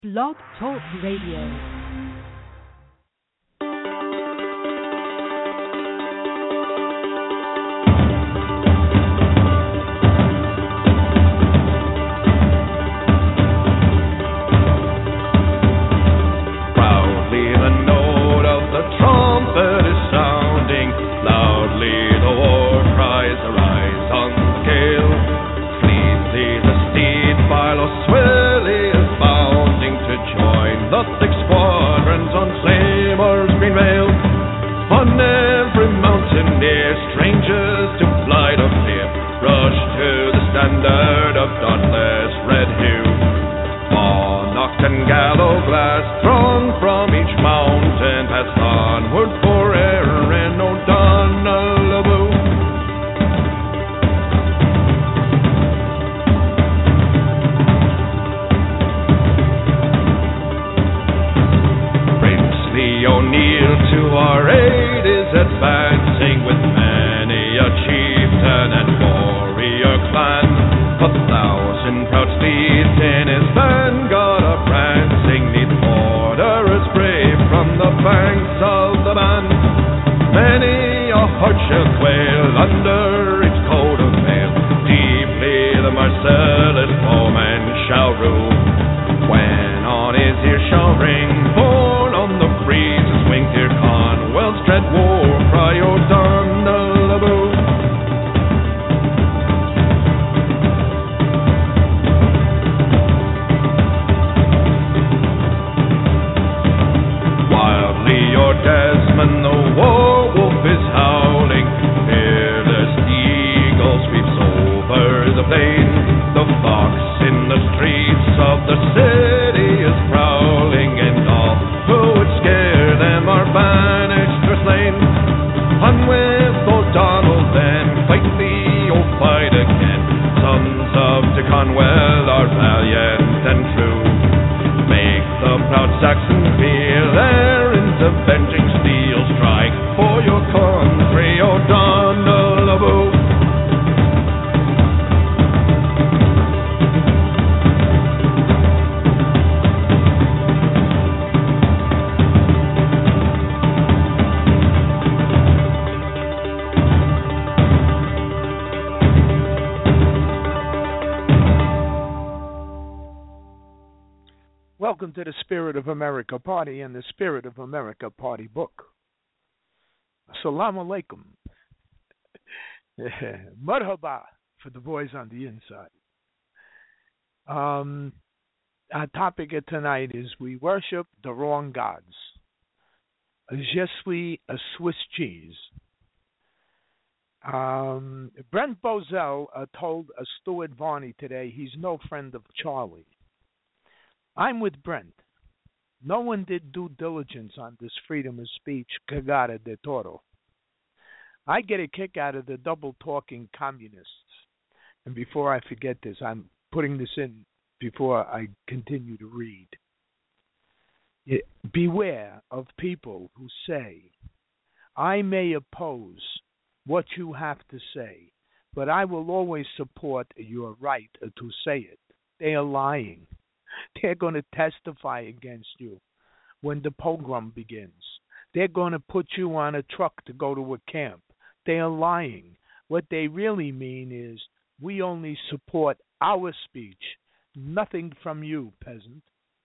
Blog Talk Radio. Welcome to the Spirit of America Party and the Spirit of America Party book. Assalamu alaikum. Marhaba for the boys on the inside. Our topic of tonight is we worship the wrong gods. Je suis a Swiss cheese. Brent Bozell told Stuart Varney today he's no friend of Charlie. I'm with Brent. No one did due diligence on this freedom of speech cagada de toro. I get a kick out of the double-talking communists. And before I forget this, I'm putting this in before I continue to read. Beware of people who say, I may oppose what you have to say, but I will always support your right to say it. They are lying. They're going to testify against you when the pogrom begins. They're going to put you on a truck to go to a camp. They are lying. What they really mean is, we only support our speech, nothing from you, peasant.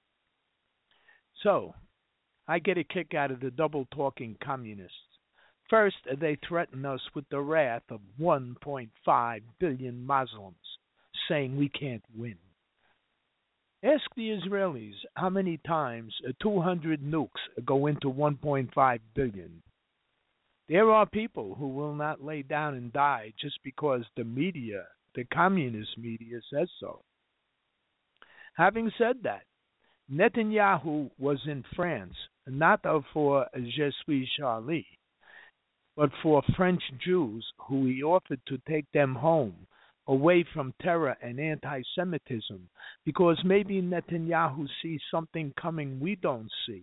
So, I get a kick out of the double-talking communists. First, they threaten us with the wrath of 1.5 billion Muslims, saying we can't win. Ask the Israelis how many times 200 nukes go into 1.5 billion. There are people who will not lay down and die just because the media, the communist media, says so. Having said that, Netanyahu was in France, not for Je suis Charlie, but for French Jews who he offered to take them home, away from terror and anti-Semitism, because maybe Netanyahu sees something coming we don't see.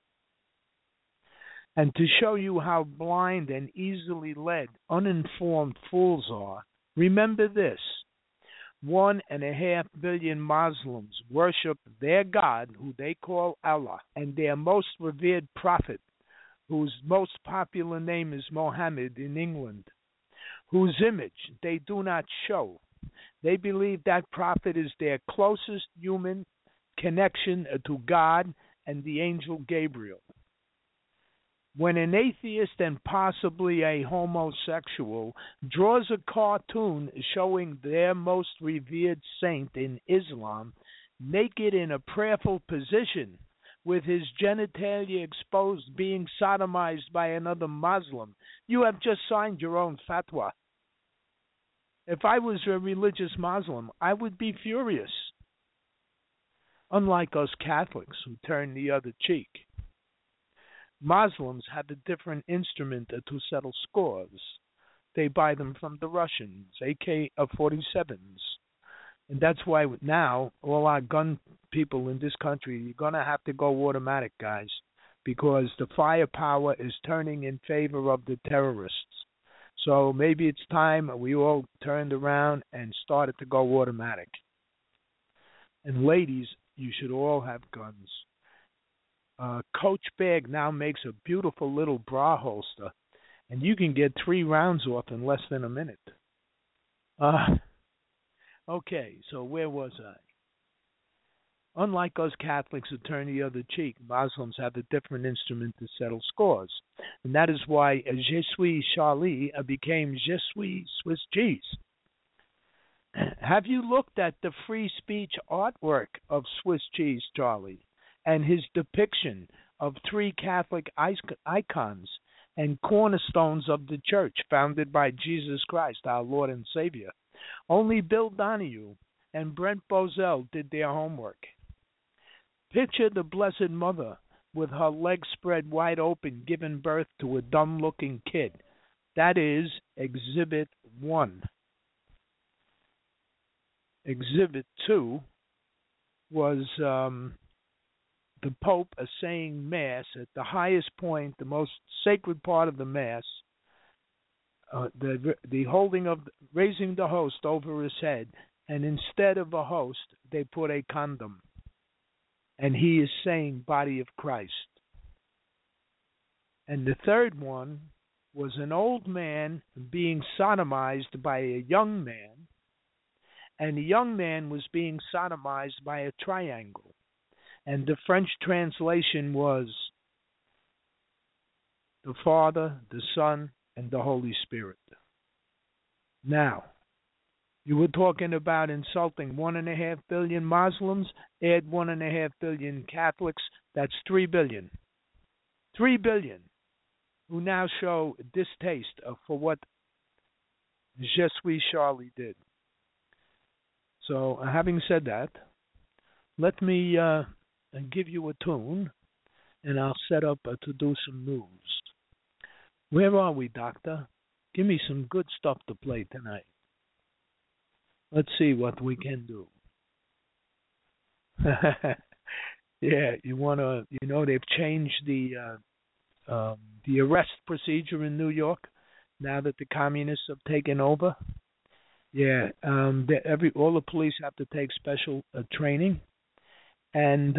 And to show you how blind and easily led, uninformed fools are, remember this. 1.5 billion Muslims worship their God, who they call Allah, and their most revered prophet, whose most popular name is Mohammed in England, whose image they do not show. They believe that prophet is their closest human connection to God and the angel Gabriel. When an atheist and possibly a homosexual draws a cartoon showing their most revered saint in Islam naked in a prayerful position with his genitalia exposed being sodomized by another Muslim, you have just signed your own fatwa. If I was a religious Muslim, I would be furious. Unlike us Catholics who turn the other cheek. Muslims have a different instrument to settle scores. They buy them from the Russians, AK-47s. And that's why now all our gun people in this country, you're going to have to go automatic, guys, because the firepower is turning in favor of the terrorists. So maybe it's time we all turned around and started to go automatic. And ladies, you should all have guns. Coach Bag now makes a beautiful little bra holster, and you can get 3 rounds off in less than a minute. Okay, so where was I? Unlike us Catholics who turn the other cheek, Muslims have a different instrument to settle scores. And that is why Je suis Charlie became Je suis Swiss cheese. Have you looked at the free speech artwork of Swiss Cheese Charlie and his depiction of 3 Catholic icons and cornerstones of the church founded by Jesus Christ, our Lord and Savior? Only Bill Donahue and Brent Bozell did their homework. Picture the Blessed Mother with her legs spread wide open giving birth to a dumb-looking kid. That is Exhibit 1. Exhibit 2 was the Pope saying Mass at the highest point, the most sacred part of the Mass, the holding of, raising the host over his head, and instead of a host, they put a condom. And he is saying body of Christ. And the third one was an old man being sodomized by a young man, and the young man was being sodomized by a triangle. And the French translation was the Father, the Son, and the Holy Spirit. Now, you were talking about insulting 1.5 billion Muslims, add 1.5 billion Catholics, that's 3 billion. 3 billion who now show distaste for what Je suis Charlie did. So, having said that, let me give you a tune, and I'll set up to do some news. Where are we, Doctor? Give me some good stuff to play tonight. Let's see what we can do. Yeah, you want to, they've changed the arrest procedure in New York now that the communists have taken over. Yeah, all the police have to take special training, and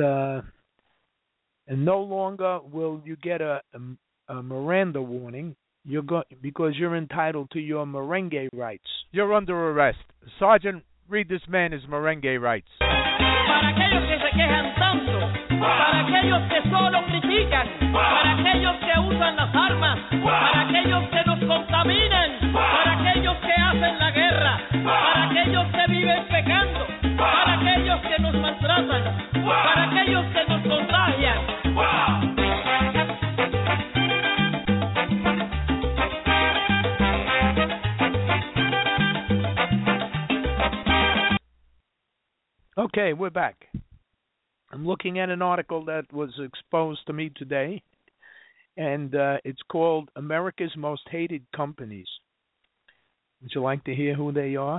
no longer will you get a Miranda warning. Because you're entitled to your merengue rights. You're under arrest. Sergeant, read this man his merengue rights. Para aquellos que se quejan tanto, para aquellos que solo critican, para aquellos que usan las armas, para aquellos que nos contaminan, para aquellos que hacen la guerra, para aquellos que viven pecando, para aquellos que nos maltratan, para aquellos que nos contagian. Okay, we're back. I'm looking at an article that was exposed to me today, and it's called America's Most Hated Companies. Would you like to hear who they are?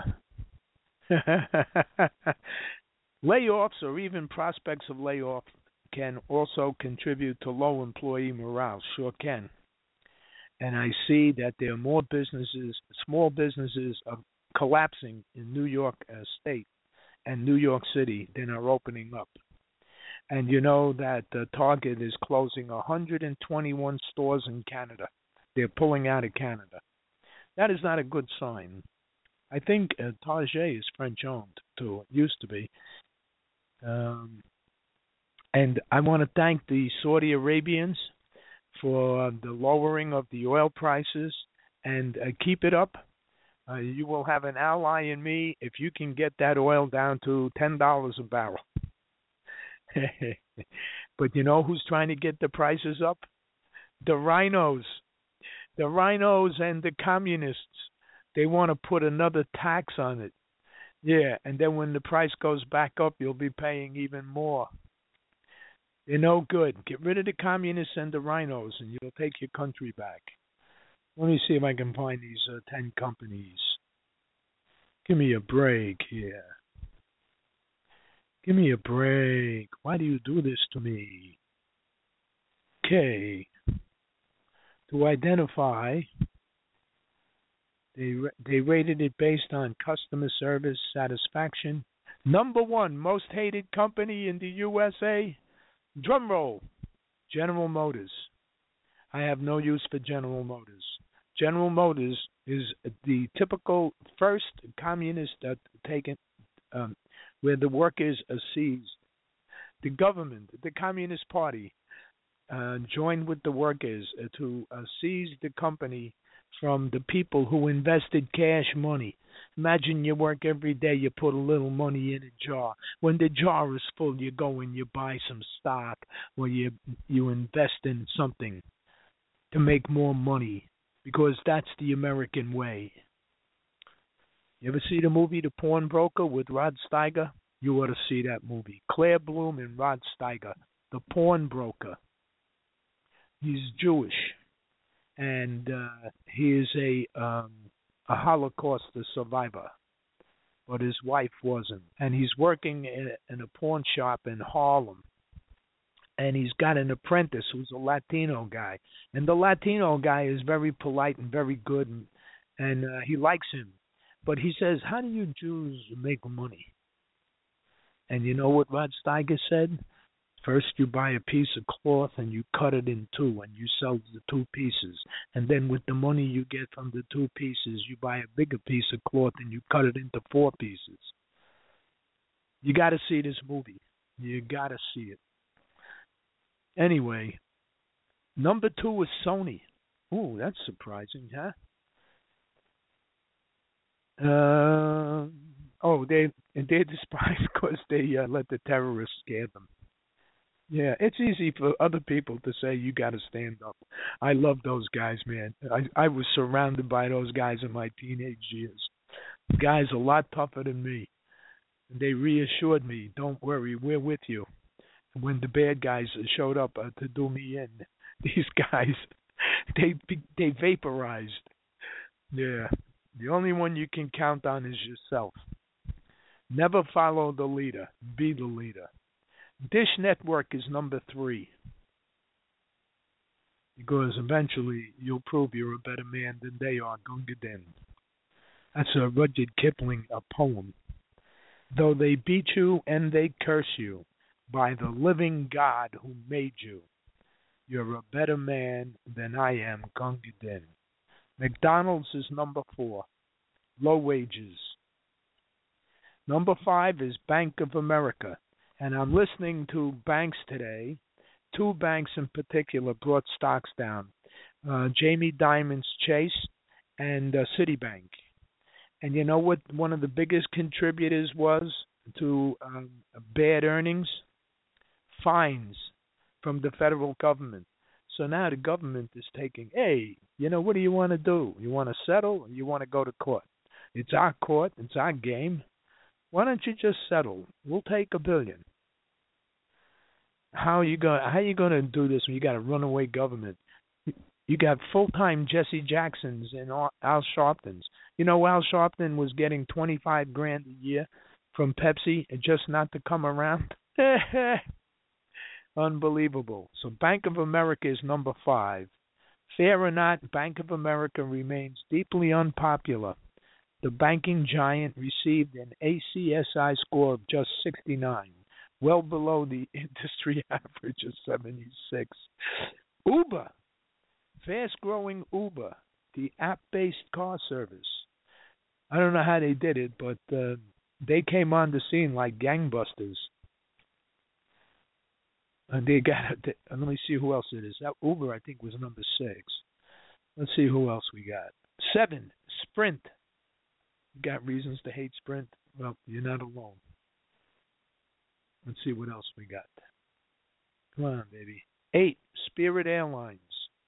Layoffs or even prospects of layoff can also contribute to low employee morale. Sure can. And I see that there are more businesses, small businesses, are collapsing in New York State and New York City. They're not opening up. And you know that Target is closing 121 stores in Canada. They're pulling out of Canada. That is not a good sign. I think Target is French-owned, too. It used to be. And I want to thank the Saudi Arabians for the lowering of the oil prices, and keep it up. You will have an ally in me if you can get that oil down to $10 a barrel. But you know who's trying to get the prices up? The rhinos. The rhinos and the communists. They want to put another tax on it. Yeah, and then when the price goes back up, you'll be paying even more. They're no good. Get rid of the communists and the rhinos, and you'll take your country back. Let me see if I can find these 10 companies. Give me a break here. Give me a break. Why do you do this to me? Okay. To identify, they rated it based on customer service satisfaction. Number 1 most hated company in the USA. Drum roll. General Motors. I have no use for General Motors. General Motors is the typical first communist where the workers are seized. The government, the Communist Party, joined with the workers to seize the company from the people who invested cash money. Imagine you work every day, you put a little money in a jar. When the jar is full, you go and you buy some stock or you invest in something to make more money, because that's the American way. You ever see the movie The Pawnbroker with Rod Steiger? You ought to see that movie. Claire Bloom and Rod Steiger, The Pawnbroker. He's Jewish, and he is a Holocaust survivor, but his wife wasn't. And he's working in a pawn shop in Harlem, and he's got an apprentice who's a Latino guy. And the Latino guy is very polite and very good, and he likes him. But he says, how do you Jews make money? And you know what Rod Steiger said? First you buy a piece of cloth and you cut it in two and you sell the 2 pieces. And then with the money you get from the 2 pieces, you buy a bigger piece of cloth and you cut it into 4 pieces. You got to see this movie. You got to see it. Anyway, number 2 is Sony. Ooh, that's surprising, huh? They're despised because they let the terrorists scare them. Yeah, it's easy for other people to say you got to stand up. I love those guys, man. I was surrounded by those guys in my teenage years. Guys a lot tougher than me. They reassured me, don't worry, we're with you. When the bad guys showed up to do me in, these guys, they vaporized. Yeah, the only one you can count on is yourself. Never follow the leader. Be the leader. Dish Network is number 3. Because eventually you'll prove you're a better man than they are. Gunga Din. That's a Rudyard Kipling poem. Though they beat you and they curse you, by the living God who made you, you're a better man than I am, Gunga Din. McDonald's is number 4. Low wages. Number 5 is Bank of America. And I'm listening to banks today. 2 banks in particular brought stocks down. Jamie Dimon's Chase and Citibank. And you know what one of the biggest contributors was to bad earnings? Fines from the federal government. So now the government is taking, hey, what do you want to do? You want to settle or you want to go to court? It's our court. It's our game. Why don't you just settle? We'll take $1 billion. How you going to do this when you got a runaway government? You got full-time Jesse Jacksons and Al Sharptons. Al Sharpton was getting $25,000 a year from Pepsi just not to come around. Unbelievable. So Bank of America is number 5. Fair or not, Bank of America remains deeply unpopular. The banking giant received an ACSI score of just 69, well below the industry average of 76. Uber, fast-growing Uber, the app-based car service. I don't know how they did it, but they came on the scene like gangbusters. And they got. Let me see who else it is. That Uber, I think, was number 6. Let's see who else we got. 7, Sprint. You got reasons to hate Sprint? Well, you're not alone. Let's see what else we got. Come on, baby. 8, Spirit Airlines.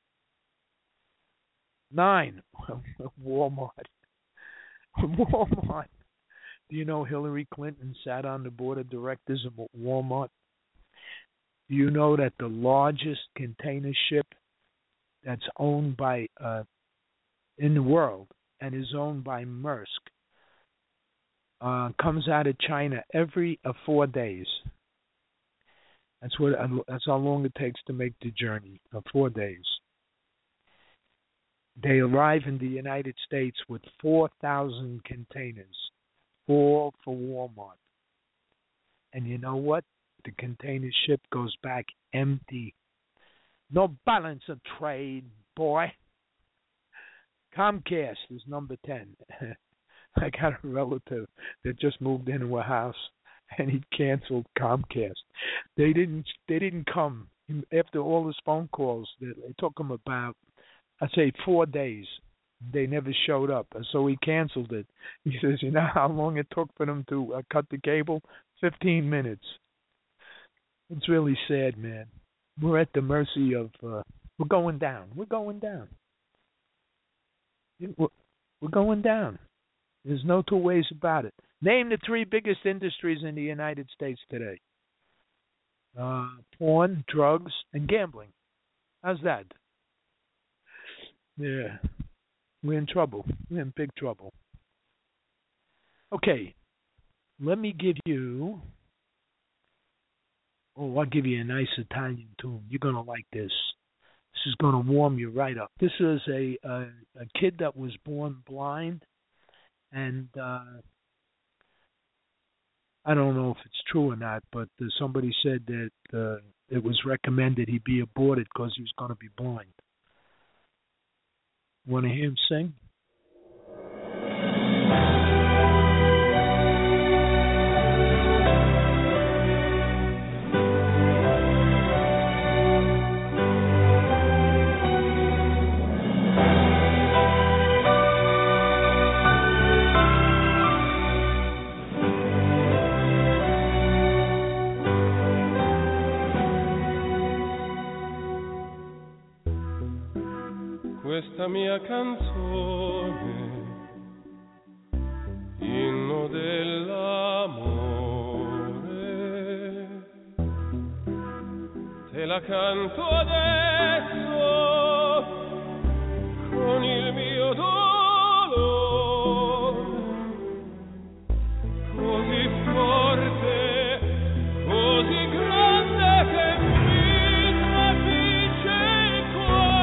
9, Walmart. Walmart. Do you know Hillary Clinton sat on the board of directors of Walmart? Do you know that the largest container ship that's owned by in the world and is owned by Maersk comes out of China every 4 days? That's how long it takes to make the journey. 4 days. They arrive in the United States with 4,000 containers, all for Walmart. And you know what? The container ship goes back empty. No balance of trade, boy. Comcast is number 10. I got a relative that just moved into a house and he canceled Comcast. They didn't come after all his phone calls. It took him about, I'd say, 4 days. They never showed up, so he canceled it. He says, you know how long it took for them to cut the cable? 15 minutes. It's really sad, man. We're at the mercy of, we're going down. We're going down. We're going down. There's no two ways about it. Name the 3 biggest industries in the United States today. Porn, drugs, and gambling. How's that? Yeah. We're in trouble. We're in big trouble. Okay. Let me give you... Oh, I'll give you a nice Italian tune. You're going to like this. This is going to warm you right up. This is a kid that was born blind, and I don't know if it's true or not, but somebody said that it was recommended he be aborted because he was going to be blind. Want to hear him sing? Questa mia canzone, inno dell'amore, te la canto adesso con il mio dolore, così forte, così grande che mi trafice il cuore.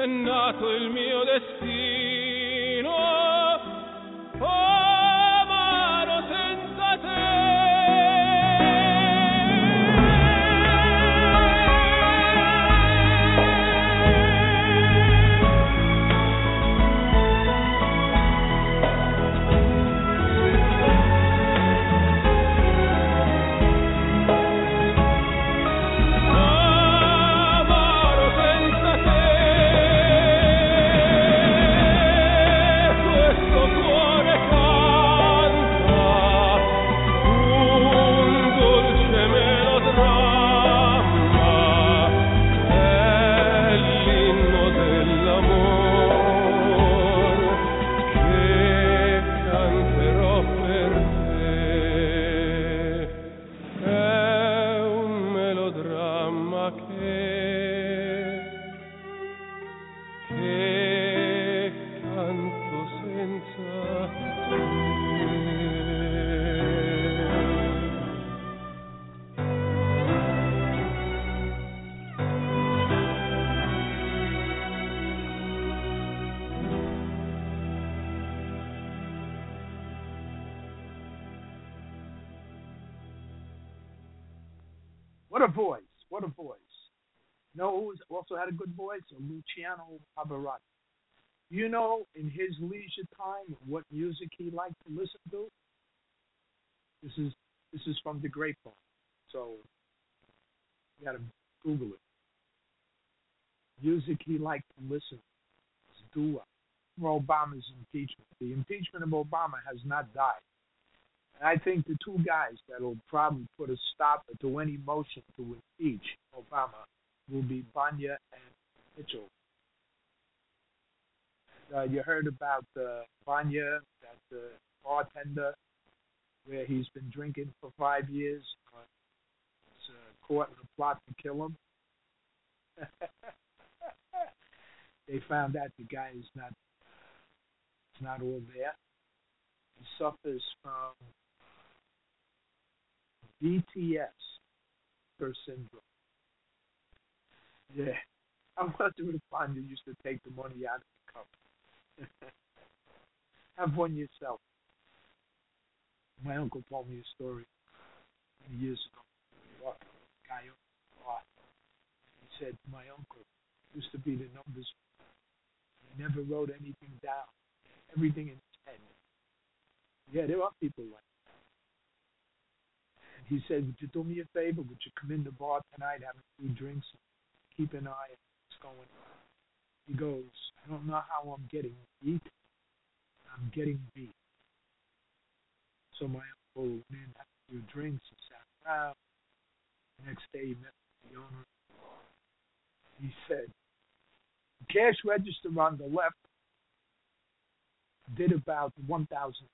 è nato il mio destino, amaro senza te. What a voice. What a voice. You know who also had a good voice? Luciano Pavarotti. You know, in his leisure time, what music he liked to listen to? This is from the grapevine. So you got to Google it. Music he liked to listen to is doo-wop. For Obama's impeachment. The impeachment of Obama has not died. And I think the two guys that will probably put a stop to any motion to impeach Obama will be Bonya and Mitchell. You heard about Bonya, that bartender, where he's been drinking for 5 years. Was caught in a plot to kill him. They found out the guy is not all there. He suffers from BTS syndrome. Yeah. I wonder if Bonya used to take the money out of the cup. Have one yourself. My uncle told me a story many years ago. Guy owned a bar. He said my uncle used to be the numbers. He never wrote anything down. Everything in his head. Yeah, there are people like that. And he said, would you do me a favor? Would you come in the bar tonight, have a few drinks, keep an eye on what's going on? He goes, I don't know how I'm getting beat. I'm getting beat. So my uncle went in, had a few drinks, and sat around. The next day he met the owner. He said, the cash register on the left did about $1,000.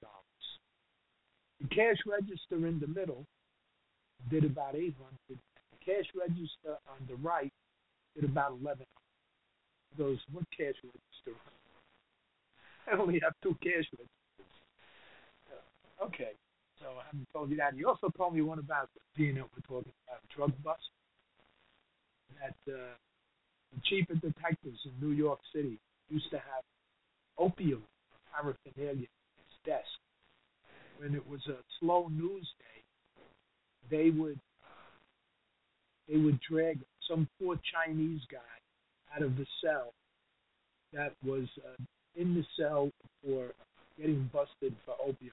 The cash register in the middle did about $800. The cash register on the right did about $1,100. He goes, what cash register? I only have 2 cash registers. Okay, so I haven't told you that. He also told me one about being that we're talking about drug bust. That the chief of detectives in New York City used to have opium paraphernalia at his desk. When it was a slow news day, they would drag some poor Chinese guy out of the cell that was in the cell for getting busted for opium.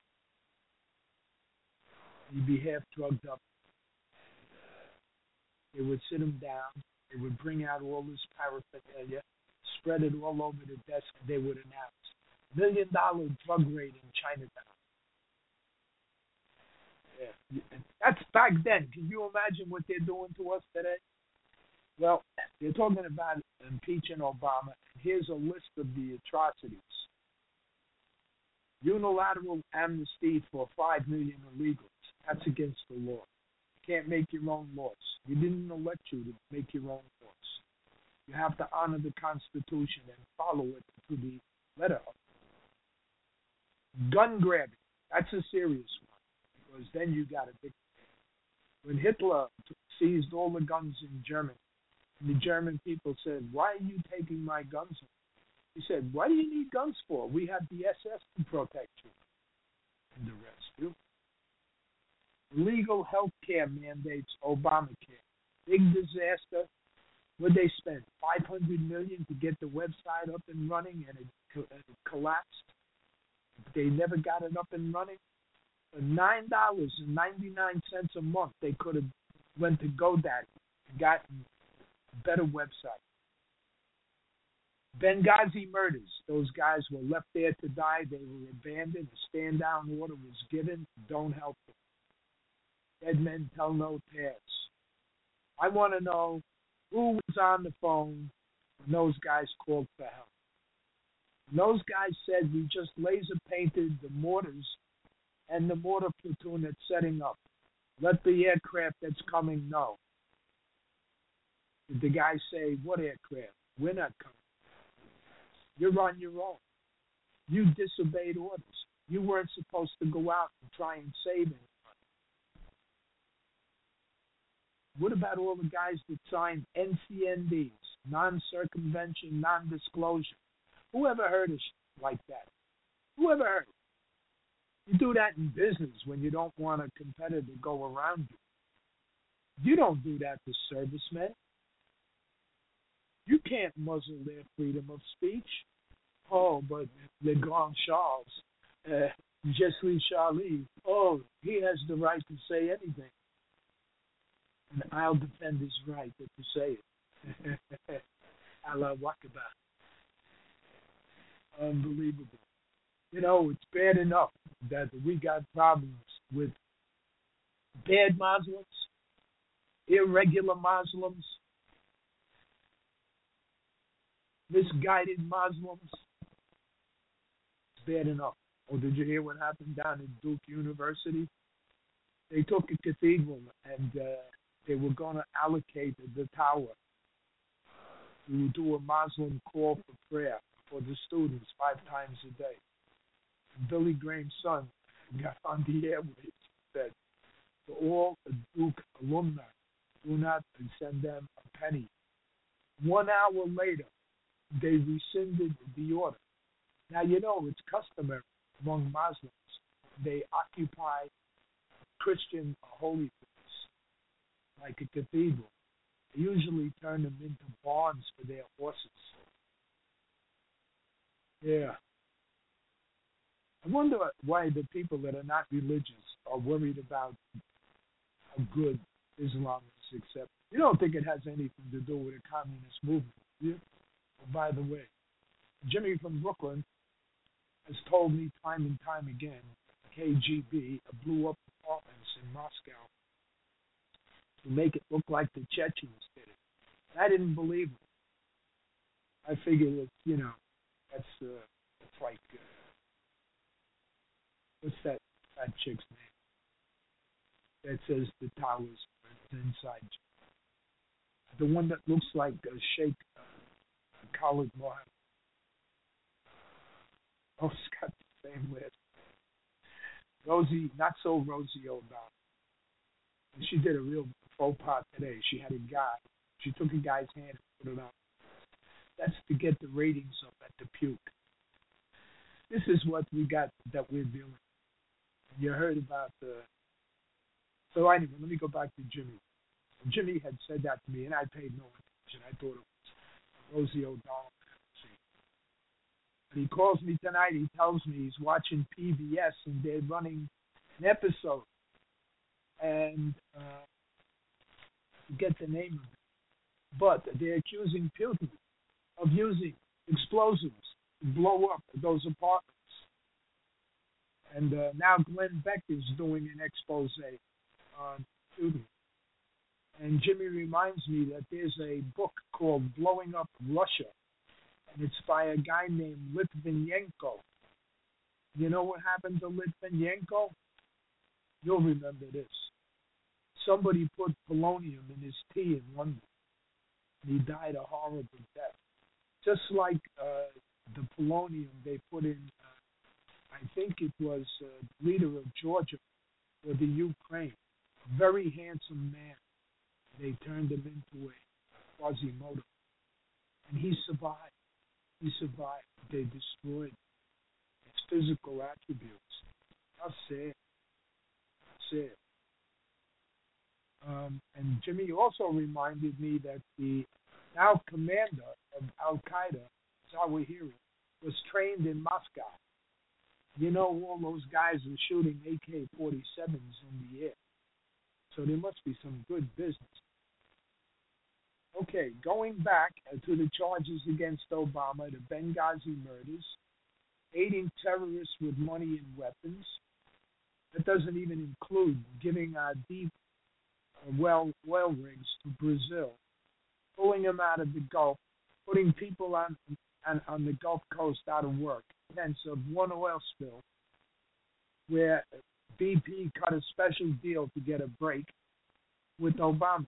He'd be half drugged up. They would sit him down. They would bring out all this paraphernalia, spread it all over the desk, and they would announce, $1 million drug raid in Chinatown. Yeah. That's back then. Can you imagine what they're doing to us today? Well, they're talking about impeaching Obama. Here's a list of the atrocities. Unilateral amnesty for 5 million illegals. That's against the law. You can't make your own laws. We didn't elect you to make your own laws. You have to honor the Constitution and follow it to the letter of it. Gun grabbing. That's a serious one. Because then you got a big... When Hitler seized all the guns in Germany, And the German people said, "Why are you taking my guns?" He said, "What do you need guns for? We have the SS to protect you." And the rescue. Legal health care mandates Obamacare. Big disaster. Would they spend $500 million to get the website up and running, and it collapsed? They never got it up and running. For $9.99 a month, they could have went to GoDaddy and gotten a better website. Benghazi murders. Those guys were left there to die. They were abandoned. A stand-down order was given. Don't help them. Dead men tell no tales. I want to know who was on the phone when those guys called for help. And those guys said, "We just laser painted the mortars and the mortar platoon that's setting up. Let the aircraft that's coming know." Did the guy say, "What aircraft? We're not coming. You're on your own. You disobeyed orders. You weren't supposed to go out and try and save anybody." What about all the guys that signed NCNDs, non-circumvention, non-disclosure? Who ever heard of shit like that? Who ever heard? You do that in business when you don't want a competitor to go around you. You don't do that to servicemen. You can't muzzle their freedom of speech. Oh, but Le Grand Charles, Je suis Charlie, oh, he has the right to say anything. And I'll defend his right to say it. Allah Wakaba. Unbelievable. You know, it's bad enough that we got problems with bad Muslims, irregular Muslims, misguided Muslims. It's bad enough. Oh, did you hear what happened down at Duke University? They took a cathedral and they were going to allocate the tower to do a Muslim call for prayer for the students 5 times a day. And Billy Graham's son got on the airwaves and said, to all Duke alumni, do not send them a penny. 1 hour later, they rescinded the order. Now, you know, it's customary among Muslims. They occupy Christian holy place, like a cathedral. They usually turn them into barns for their horses. Yeah. I wonder why the people that are not religious are worried about how good Islam is accepted. You don't think it has anything to do with a communist movement, do you? Well, by the way, Jimmy from Brooklyn has told me time and time again, KGB blew up apartments in Moscow to make it look like the Chechens did it. And I didn't believe it. I figured that, you know, that's like, what's that chick's name that says the towers are inside? The one that looks like Sheikh Khalid Mohammed. Oh, it's got the same list. Rosie, not so Rosie O'Donnell. And she did a real faux pas today. She had a guy. She took a guy's hand and put it on. That's to get the ratings up at the puke. This is what we got that we're doing. You heard about the... So anyway, let me go back to Jimmy. Jimmy had said that to me, and I paid no attention. I thought it was Rosie O'Donnell. But he calls me tonight. He tells me he's watching PBS, and they're running an episode. And I forget the name of it. But they're accusing Putin of using explosives to blow up those apartments. And now Glenn Beck is doing an expose on Putin. And Jimmy reminds me that there's a book called Blowing Up Russia, and it's by a guy named Litvinenko. You know what happened to Litvinenko? You'll remember this. Somebody put polonium in his tea in London, and he died a horrible death. Just like the polonium they put in, I think it was the leader of Georgia or the Ukraine, a very handsome man. They turned him into a Quasimodo. And he survived. He survived. They destroyed his physical attributes. How sad. Sad. And Jimmy also reminded me that the now commander of Al-Qaeda, Zawahiri, was trained in Moscow. You know, all those guys were shooting AK-47s in the air. So there must be some good business. Okay, going back to the charges against Obama, the Benghazi murders, aiding terrorists with money and weapons. That doesn't even include giving deep oil rigs to Brazil, pulling them out of the Gulf, putting people on the Gulf Coast out of work. Hence of one oil spill where BP cut a special deal to get a break with Obama.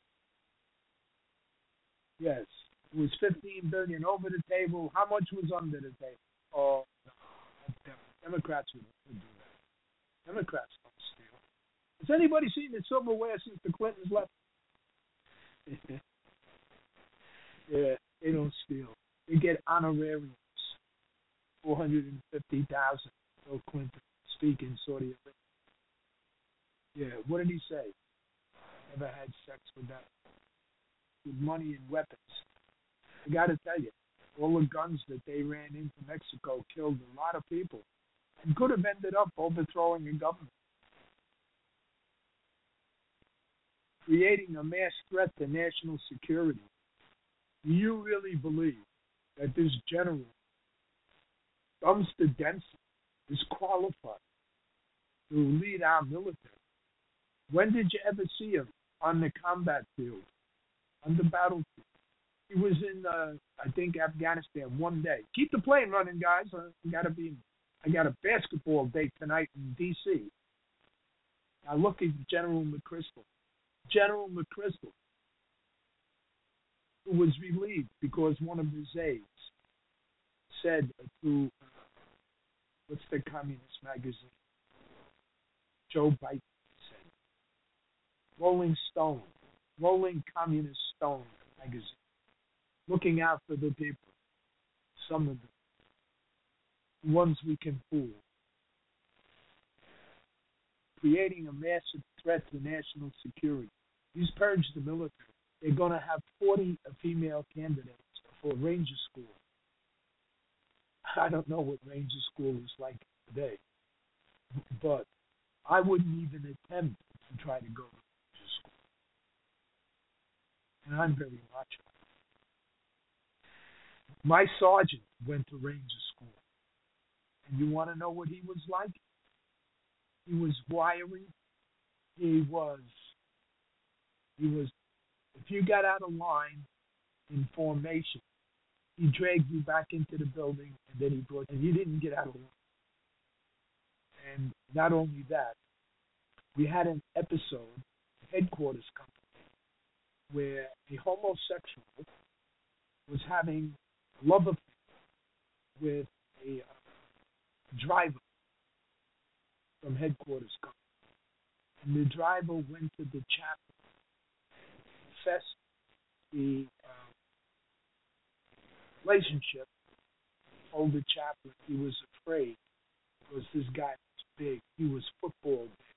Yes, it was $15 billion over the table. How much was under the table? Oh, no, Democrats would do that. Democrats don't steal. Has anybody seen the silverware since the Clintons left? Yeah, they don't steal. They get honorariums, $450,000. Bill Clinton speaking Saudi Arabia. Yeah, what did he say? Never had sex with that. With money and weapons. I got to tell you, all the guns that they ran into Mexico killed a lot of people and could have ended up overthrowing a government. Creating a mass threat to national security. Do you really believe that this general, Dumpster Denson, is qualified to lead our military? When did you ever see him on the combat field, on the battlefield? He was in, I think, Afghanistan one day. Keep the plane running, guys. I got a basketball date tonight in D.C. I look at General McChrystal. General McChrystal, who was relieved because one of his aides said to, what's the communist magazine? Joe Biden said, Rolling Communist Stone magazine, looking out for the people, some of them, the ones we can fool, creating a massive threat to national security. He's purged the military. They're going to have 40 female candidates for Ranger School. I don't know what Ranger School is like today, but I wouldn't even attempt to try to go to Ranger School. And I'm very macho. My sergeant went to Ranger School. And you want to know what he was like? He was wiry. He was, if you got out of line in formation, he dragged you back into the building, and then he brought you, and you didn't get out of line. And not only that, we had an episode, Headquarters Company, where a homosexual was having a love affair with a driver from Headquarters Company. And the driver went to the chaplain, confessed the relationship, told the chaplain he was afraid because this guy was big. He was football big.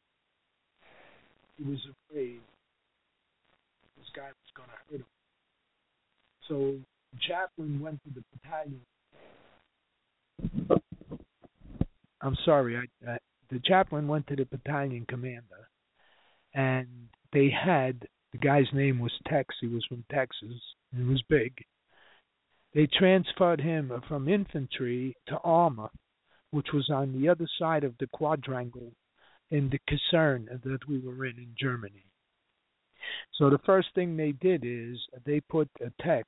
He was afraid this guy was going to hurt him. So the chaplain went to the battalion. I'm sorry, the chaplain went to the battalion commander, and they had, the guy's name was Tex, he was from Texas, he was big. They transferred him from infantry to armor, which was on the other side of the quadrangle in the caserne that we were in Germany. So the first thing they did is they put a Tex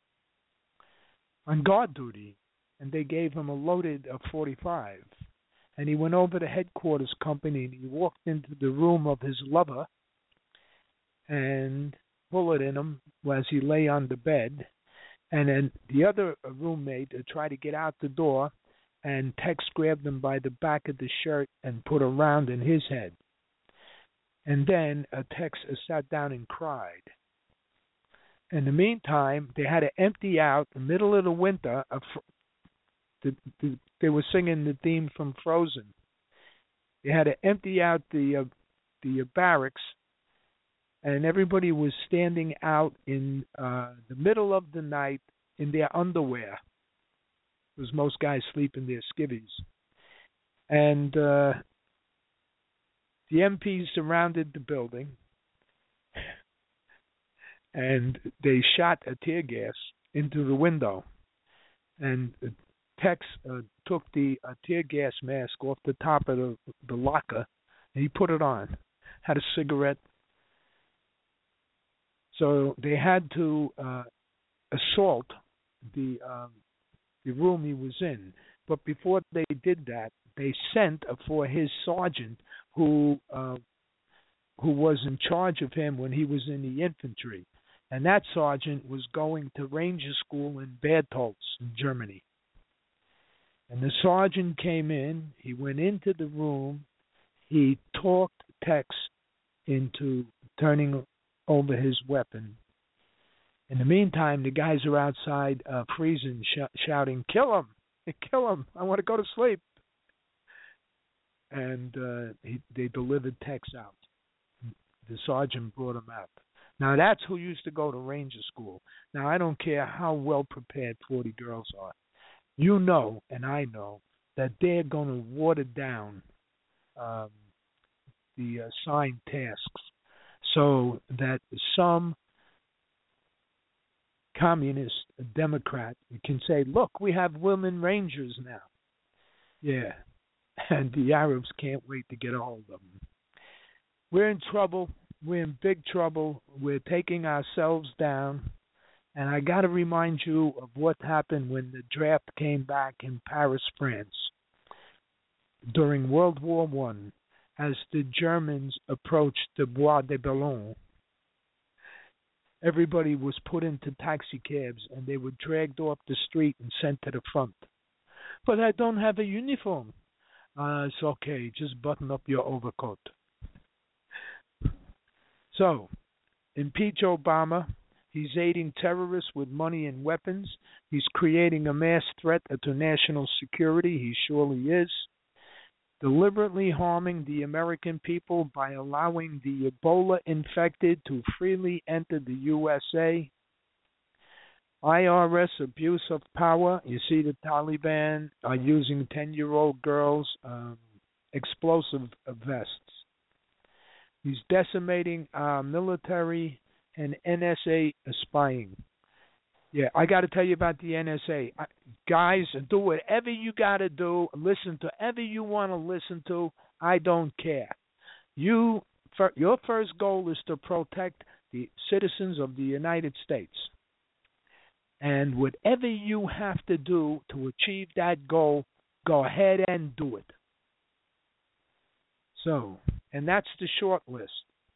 on guard duty, and they gave him a loaded 45. And he went over to Headquarters Company, and he walked into the room of his lover, and bullet in him as he lay on the bed. And then the other roommate tried to get out the door, and Tex grabbed him by the back of the shirt and put a round in his head. And then Tex sat down and cried. In the meantime, they had to empty out the middle of the winter. They were singing the theme from Frozen. They had to empty out the barracks, and everybody was standing out in the middle of the night in their underwear, because most guys sleep in their skivvies. And the MPs surrounded the building, and they shot a tear gas into the window. And Tex took the tear gas mask off the top of the locker, and he put it on, had a cigarette. So they had to assault the room he was in. But before they did that, they sent for his sergeant who was in charge of him when he was in the infantry. And that sergeant was going to Ranger School in Bad Tölz in Germany. And the sergeant came in, he went into the room, he talked Tex into turning over his weapon. In the meantime, the guys are outside freezing, shouting, "Kill him! Kill him! I want to go to sleep." And they delivered Tex out. The sergeant brought him out. Now, that's who used to go to Ranger School. Now, I don't care how well prepared 40 girls are. You know, and I know, that they're going to water down the assigned tasks so that some communist Democrat can say, "Look, we have women rangers now." Yeah, and the Arabs can't wait to get a hold of them. We're in trouble. We're in big trouble. We're taking ourselves down. And I got to remind you of what happened when the draft came back in Paris, France, during World War I, as the Germans approached the Bois de Boulogne. Everybody was put into taxi cabs, and they were dragged off the street and sent to the front. "But I don't have a uniform." It's okay. Just button up your overcoat. So, impeach Obama. He's aiding terrorists with money and weapons. He's creating a mass threat to national security. He surely is. Deliberately harming the American people by allowing the Ebola infected to freely enter the USA. IRS abuse of power. You see, the Taliban are using 10-year-old girls' explosive vests. He's decimating our military and NSA spying. Yeah, I got to tell you about the NSA. Guys, do whatever you got to do. Listen to whatever you want to listen to. I don't care. Your first goal is to protect the citizens of the United States. And whatever you have to do to achieve that goal, go ahead and do it. So, and that's the short list.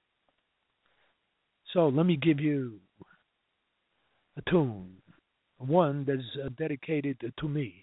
So let me give you a tune, one that's dedicated to me.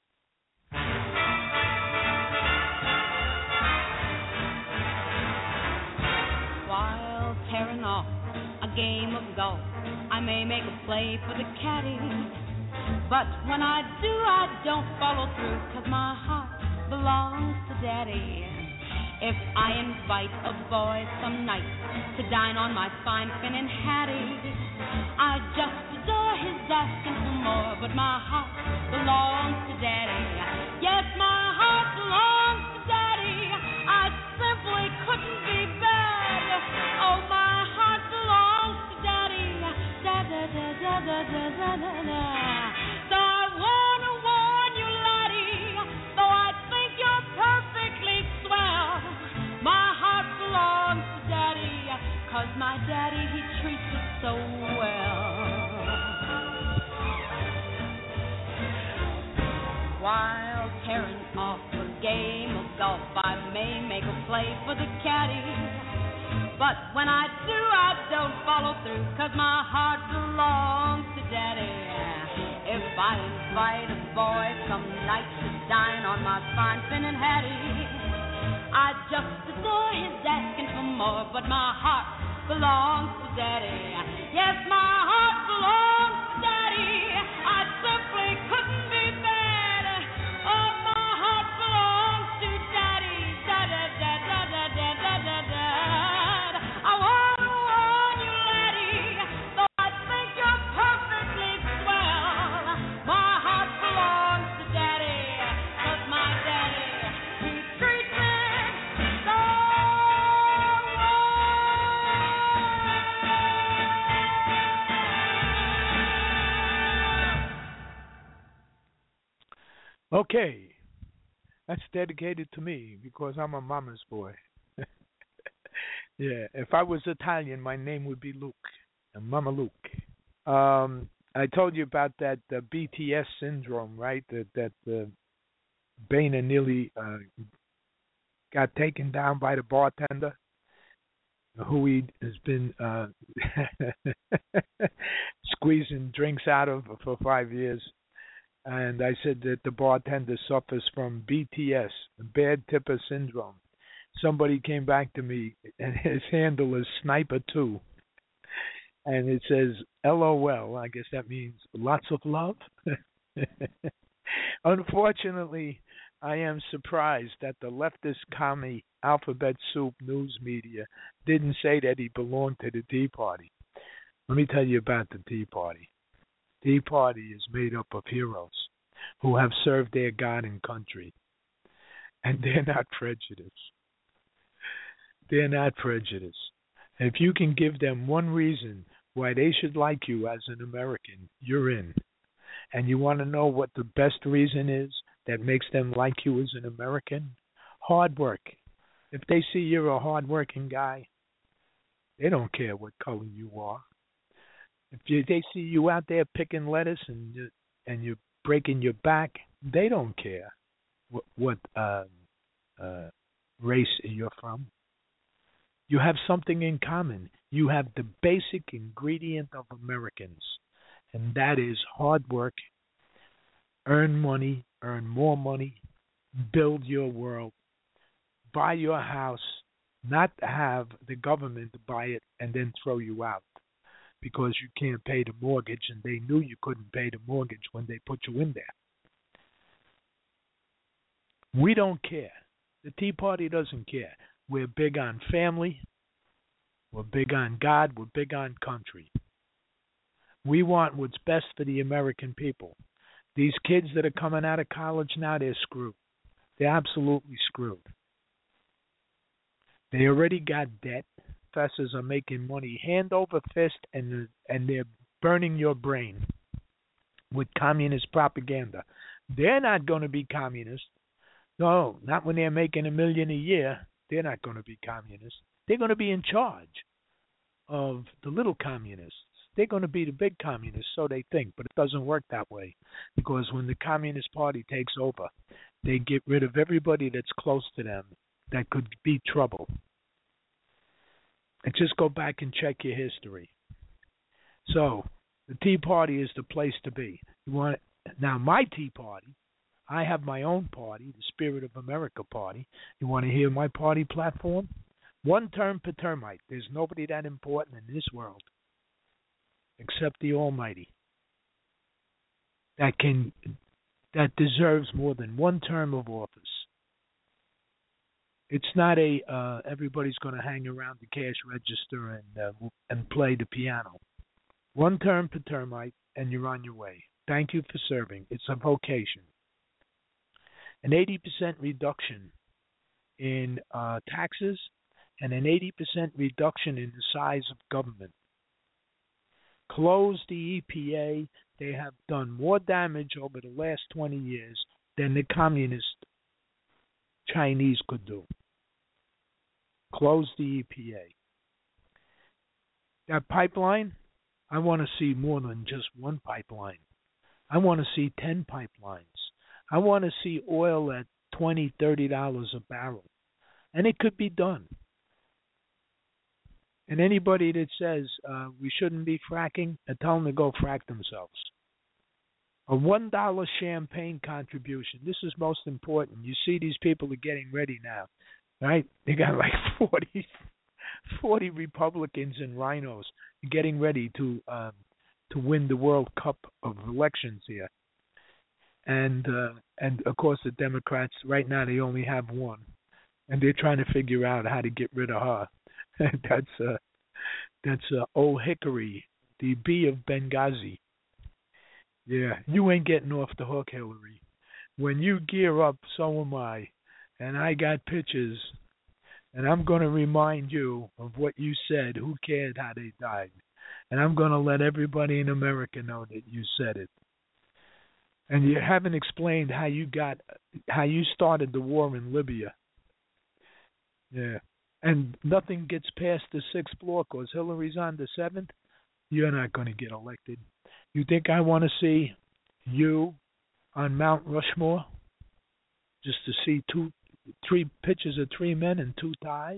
While tearing off a game of golf, I may make a play for the caddy, but when I do, I don't follow through, 'cause my heart belongs to Daddy. If I invite a boy some night to dine on my fine fin and hattie, I just adore his asking for more, but my heart belongs to Daddy. Yes, my heart belongs to Daddy. I simply couldn't be bad. Oh, my heart belongs to Daddy. Da da da da da da da da da. So I wanna warn you, laddie, though I think you're perfectly swell, my heart belongs to Daddy, 'cause my daddy, he treats it so well. While tearing off a game of golf, I may make a play for the caddy, but when I do, I don't follow through, 'cause my heart belongs to Daddy. If I invite a boy some night to dine on my fine fin and hattie, I just adore his asking for more, but my heart belongs to Daddy. Yes, my heart belongs to Daddy. I simply couldn't be bad. Oh, my heart belongs to Daddy. Da da da da da da da da da. I want to warn you, laddie, though I think you're perfectly swell. My heart belongs to Daddy, 'cause my Daddy, he treats me so well. Okay. That's dedicated to me because I'm a mama's boy. Yeah, if I was Italian, my name would be Luke, Mama Luke. I told you about that BTS syndrome, right? That Boehner nearly got taken down by the bartender, who he has been squeezing drinks out of for 5 years. And I said that the bartender suffers from BTS, bad tipper syndrome. Somebody came back to me, and his handle is Sniper2. And it says, LOL. I guess that means lots of love. Unfortunately, I am surprised that the leftist commie Alphabet Soup news media didn't say that he belonged to the Tea Party. Let me tell you about the Tea Party. Tea Party is made up of heroes who have served their God and country. And they're not prejudiced. They're not prejudiced. If you can give them one reason why they should like you as an American, you're in. And you want to know what the best reason is that makes them like you as an American? Hard work. If they see you're a hard-working guy, they don't care what color you are. If they see you out there picking lettuce and you're breaking your back, they don't care what race you're from. You have something in common. You have the basic ingredient of Americans, and that is hard work, earn money, earn more money, build your world, buy your house, not have the government buy it and then throw you out because you can't pay the mortgage, and they knew you couldn't pay the mortgage when they put you in there. We don't care. The Tea Party doesn't care. We're big on family. We're big on God. We're big on country. We want what's best for the American people. These kids that are coming out of college now, they're screwed. They're absolutely screwed. They already got debt. Professors are making money hand over fist, and they're burning your brain with communist propaganda. They're not going to be communists. No, not when they're making $1 million a year. They're not going to be communists. They're going to be in charge of the little communists. They're going to be the big communists, so they think, but it doesn't work that way, because when the Communist Party takes over, they get rid of everybody that's close to them that could be trouble. And just go back and check your history. So, the Tea Party is the place to be. Now, my Tea Party, I have my own party, the Spirit of America Party. You want to hear my party platform? One term per termite. There's nobody that important in this world except the Almighty that deserves more than one term of office. It's not everybody's going to hang around the cash register and play the piano. One term per termite, and you're on your way. Thank you for serving. It's a vocation. An 80% reduction in taxes and an 80% reduction in the size of government. Close the EPA. They have done more damage over the last 20 years than the communist Chinese could do. Close the EPA. That pipeline, I want to see more than just one pipeline. I want to see 10 pipelines. I want to see oil at $20, $30 a barrel. And it could be done. And anybody that says we shouldn't be fracking, I tell them to go frack themselves. A $1 champagne contribution. This is most important. You see these people are getting ready now, right? They got like 40 Republicans and rhinos getting ready to win the World Cup of elections here. And of course the Democrats right now they only have one, and they're trying to figure out how to get rid of her. That's Old Hickory, the bee of Benghazi. Yeah, you ain't getting off the hook, Hillary. When you gear up, so am I, and I got pictures, and I'm going to remind you of what you said. Who cared how they died? And I'm going to let everybody in America know that you said it. And you haven't explained how you started the war in Libya. Yeah. And nothing gets past the 6th floor because Hillary's on the 7th. You're not going to get elected. You think I want to see you on Mount Rushmore just to see 3 pictures of 3 men and 2 ties?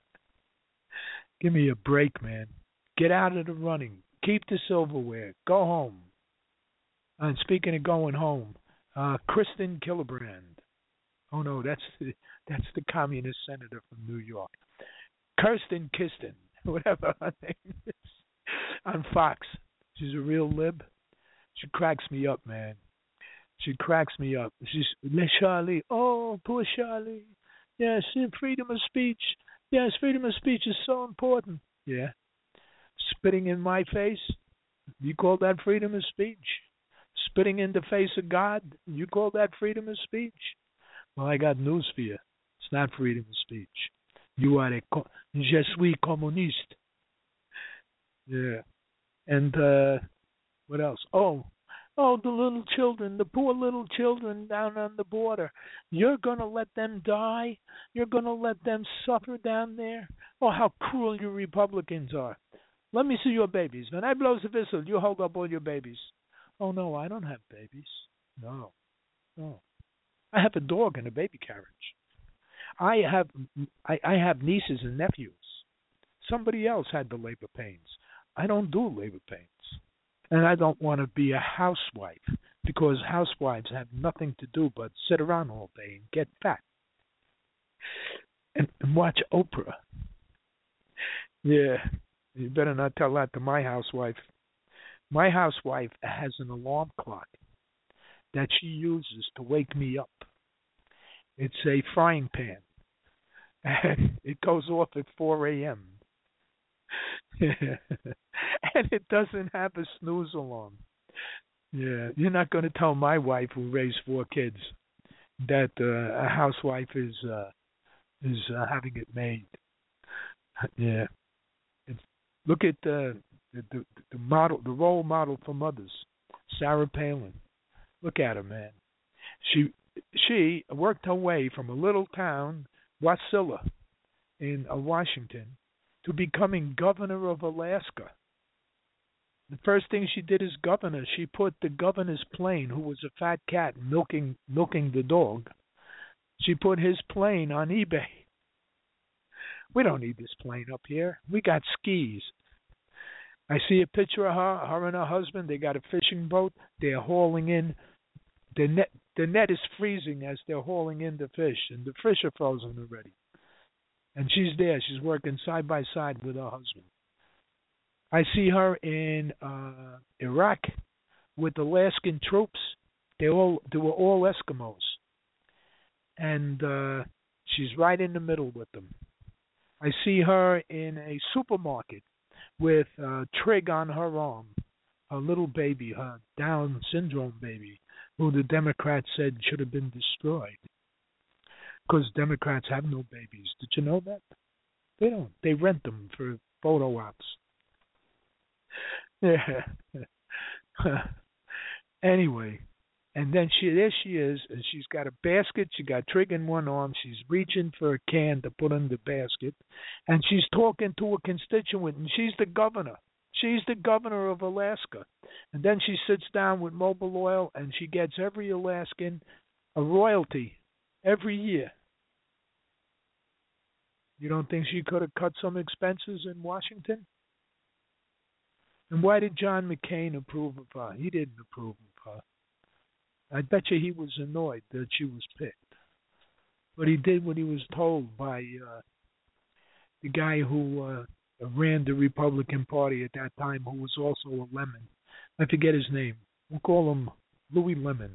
Give me a break, man. Get out of the running. Keep the silverware. Go home. And speaking of going home, Kristen Gillibrand. Oh no, that's the communist senator from New York. Kirsten Kisten, whatever her name is, on Fox. She's a real lib. She cracks me up, man. She cracks me up. She's Charlie. Oh, poor Charlie. Yes, freedom of speech. Yes, freedom of speech is so important. Yeah. Spitting in my face. You call that freedom of speech? Spitting in the face of God, you call that freedom of speech? Well, I got news for you. It's not freedom of speech. You are je suis communiste. Yeah. And what else? Oh, the little children, the poor little children down on the border. You're going to let them die? You're going to let them suffer down there? Oh, how cruel you Republicans are. Let me see your babies. When I blow the whistle, you hold up all your babies. Oh, no, I don't have babies. No. I have a dog and a baby carriage. I have nieces and nephews. Somebody else had the labor pains. I don't do labor pains. And I don't want to be a housewife because housewives have nothing to do but sit around all day and get fat. And watch Oprah. Yeah, you better not tell that to my housewife. My housewife has an alarm clock that she uses to wake me up. It's a frying pan. And it goes off at 4 a.m. And it doesn't have a snooze alarm. Yeah, you're not going to tell my wife, who raised 4 kids, that a housewife is having it made. Yeah. Look at the model, the role model for mothers, Sarah Palin. Look at her, man. She worked her way from a little town, Wasilla, in Washington, to becoming governor of Alaska. The first thing she did as governor, she put the governor's plane, who was a fat cat milking the dog, she put his plane on eBay. We don't need this plane up here. We got skis. I see a picture of her and her husband. They got a fishing boat. They're hauling in. The net is freezing as they're hauling in the fish, and the fish are frozen already. And she's there. She's working side by side with her husband. I see her in Iraq with Alaskan troops. They were all Eskimos, and she's right in the middle with them. I see her in a supermarket with Trig on her arm, her little baby, her Down syndrome baby, who the Democrats said should have been destroyed. Because Democrats have no babies. Did you know that? They don't. They rent them for photo ops. Yeah. Anyway, and then there she is, and she's got a basket. She got Trig in one arm. She's reaching for a can to put in the basket, and she's talking to a constituent, and she's the governor. She's the governor of Alaska. And then she sits down with Mobil Oil, and she gets every Alaskan a royalty every year. You don't think she could have cut some expenses in Washington? And why did John McCain approve of her? He didn't approve of her. I bet you he was annoyed that she was picked. But he did what he was told by the guy who ran the Republican Party at that time, who was also a lemon. I forget his name. We'll call him Louis Lemon.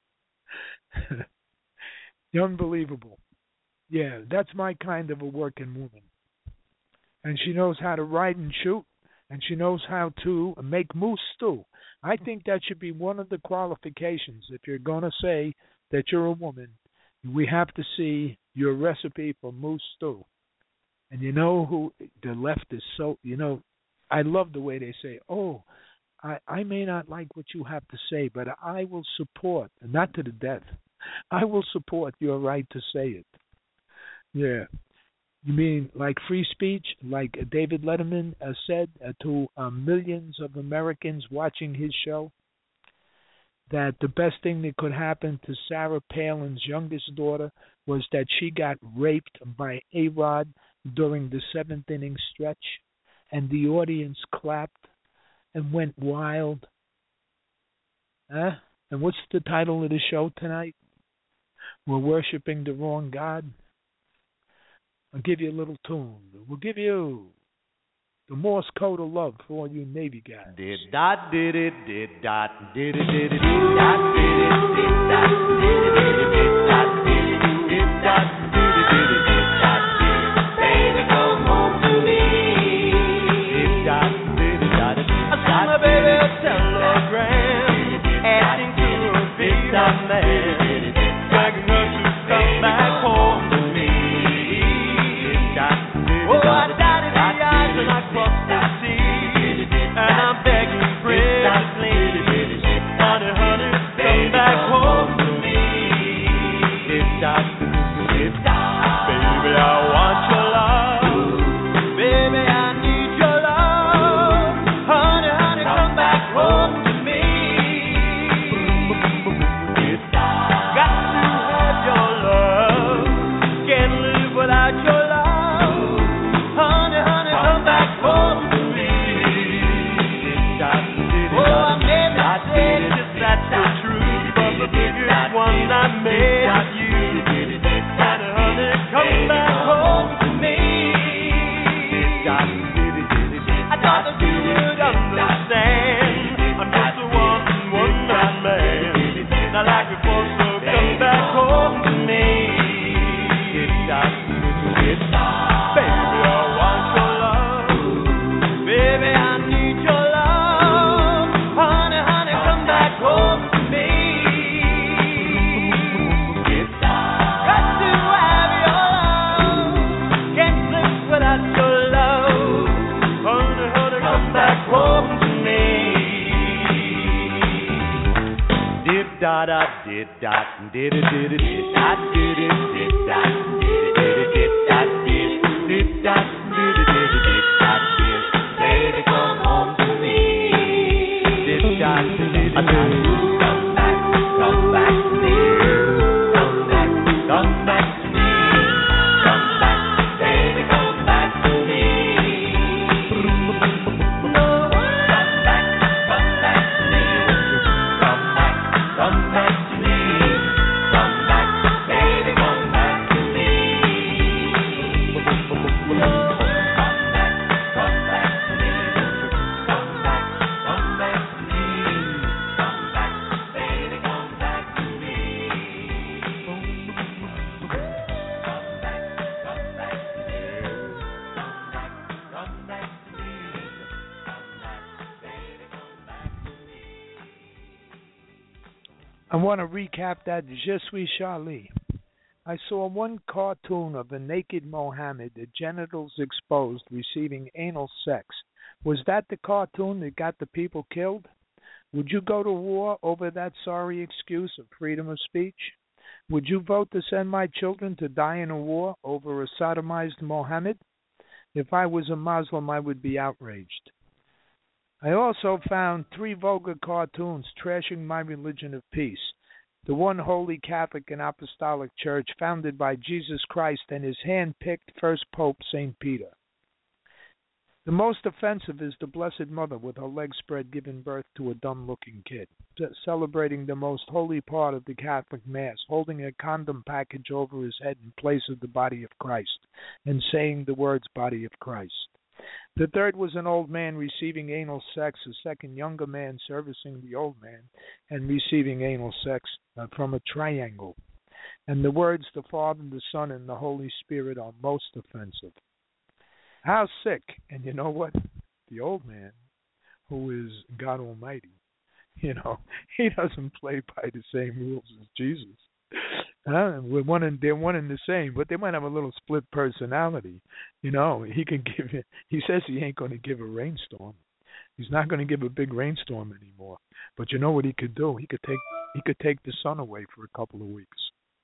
Unbelievable. Yeah, that's my kind of a working woman. And she knows how to ride and shoot, and she knows how to make moose stew. I think that should be one of the qualifications. If you're going to say that you're a woman, we have to see your recipe for moose stew. And you know who the left is so, I love the way they say, oh, I may not like what you have to say, but I will support, not to the death, I will support your right to say it. Yeah. You mean like free speech, like David Letterman said to millions of Americans watching his show, that the best thing that could happen to Sarah Palin's youngest daughter was that she got raped by A-Rod during the 7th inning stretch, and the audience clapped and went wild. Huh? And what's the title of the show tonight? We're worshiping the wrong God. I'll give you a little tune. We'll give you the Morse code of love for all you Navy guys. Did dot did it did dot did it did it dot did it did dot did it did it dot did it did dot did it did it dot did it. Baby, come home to me. Did dot did it dot it. I sent my baby a telegram asking to be a man, begging her to come back home to me. Oh, I dotted the I's and I crossed the T's, and I'm begging pretty please, honey, honey, come back home to me. Baby, I want your love. Baby, I need your love. Honey, honey, come back home to me. Got to have your love. Can't live without your love. One I made of you, honey, honey, come back home to me. I thought that you would understand. I'm just a one-man man. Not like before, so come back home to me. Baby, I want your love. Baby, I need your love. Honey, honey, come back home to me. Da da did dot did it did it did dot did it did dot did it did dot did dot did it did it did dot did. Baby, come home to me. Did dot did dot. Come back to me. Come back to me. Come back, baby, come back to me. No, come back to me. Come back to me, come back, baby, come back to me. No, come back to me, come back to me. Come back to me, come back, baby, come back to me. Come back to me, come back to me. Come back, baby, come back to me. I want to recap that Je suis Charlie. I saw one cartoon of a naked Mohammed, the genitals exposed, receiving anal sex. Was that the cartoon that got the people killed? Would you go to war over that sorry excuse of freedom of speech? Would you vote to send my children to die in a war over a sodomized Mohammed? If I was a Muslim, I would be outraged. I also found 3 vulgar cartoons trashing my religion of peace. The one Holy Catholic and Apostolic Church founded by Jesus Christ and his hand-picked first Pope, St. Peter. The most offensive is the Blessed Mother with her legs spread giving birth to a dumb-looking kid. celebrating the most holy part of the Catholic Mass, holding a condom package over his head in place of the body of Christ, and saying the words body of Christ. The third was an old man receiving anal sex, a second younger man servicing the old man and receiving anal sex from a triangle. And the words the Father, the Son, and the Holy Spirit are most offensive. How sick! And you know what? The old man, who is God Almighty, he doesn't play by the same rules as Jesus. They're one and the same, but they might have a little split personality. He can give it. He says he ain't going to give a rainstorm. He's not going to give a big rainstorm anymore. But you know what he could do? He could take the sun away for a couple of weeks.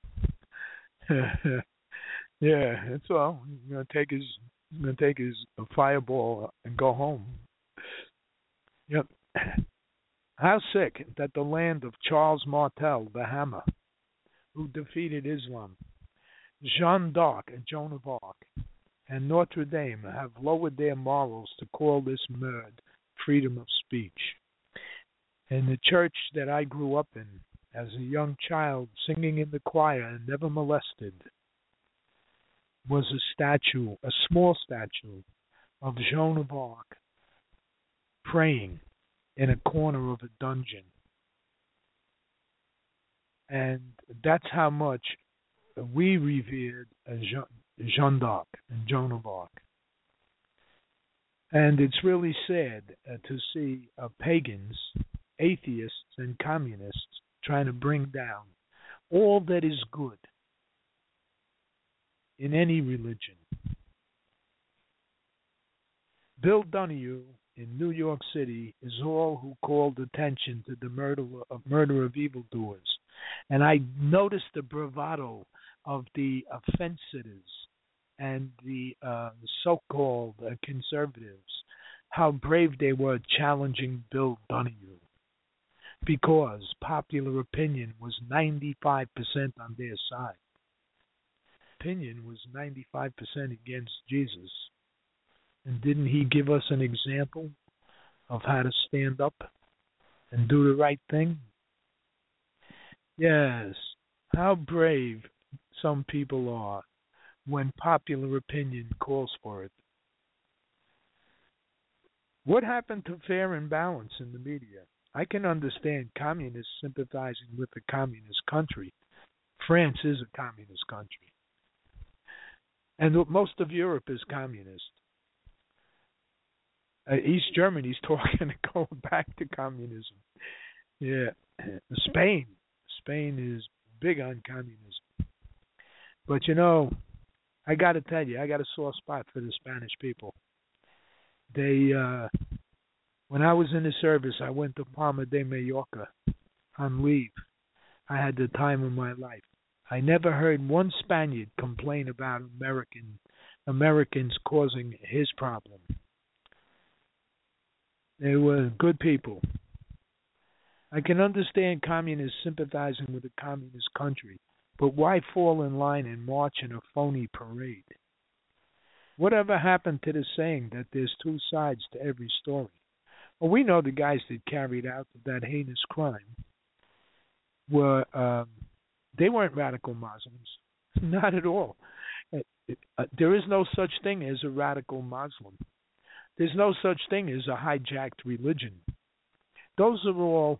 Yeah, that's all. He's going to take his fireball and go home. Yep. How sick that the land of Charles Martel, the Hammer, who defeated Islam, Jeanne d'Arc and Joan of Arc, and Notre Dame have lowered their morals to call this murd freedom of speech. In the church that I grew up in, as a young child singing in the choir and never molested, was a small statue of Joan of Arc praying in a corner of a dungeon. And that's how much we revered Jeanne d'Arc and Joan of Arc. And it's really sad to see pagans, atheists, and communists trying to bring down all that is good in any religion. Bill Donahue in New York City is all who called attention to the murder of evildoers. And I noticed the bravado of the offensives and the so-called conservatives, how brave they were challenging Bill Donahue, because popular opinion was 95% on their side. Opinion was 95% against Jesus. And didn't he give us an example of how to stand up and do the right thing? Yes, how brave some people are when popular opinion calls for it. What happened to fair and balance in the media? I can understand communists sympathizing with a communist country. France is a communist country. And most of Europe is communist. East Germany's talking to go back to communism. Yeah. Spain is big on communism. But I got to tell you, I got a sore spot for the Spanish people. They, when I was in the service, I went to Palma de Mallorca on leave. I had the time of my life. I never heard one Spaniard complain about Americans causing his problem. They were good people. I can understand communists sympathizing with a communist country, but why fall in line and march in a phony parade? Whatever happened to the saying that there's two sides to every story? Well, we know the guys that carried out that heinous crime were, they weren't radical Muslims. Not at all. There is no such thing as a radical Muslim. There's no such thing as a hijacked religion. Those are all